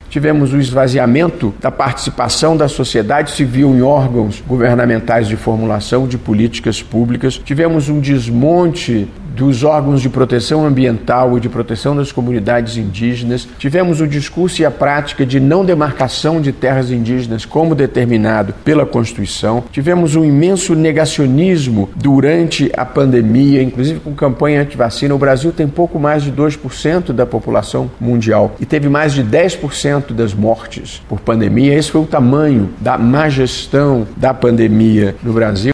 tivemos o esvaziamento da participação da sociedade civil em órgãos governamentais de formulação de políticas públicas, tivemos um desmonte dos órgãos de proteção ambiental e de proteção das comunidades indígenas, tivemos o discurso e a prática de não demarcação de terras indígenas como determinado pela Constituição, tivemos um imenso negacionismo durante a pandemia, inclusive com campanha antivacina. O Brasil tem pouco mais de 2% da população mundial e teve mais de 10% das mortes por pandemia. Esse foi o tamanho da má gestão da pandemia no Brasil.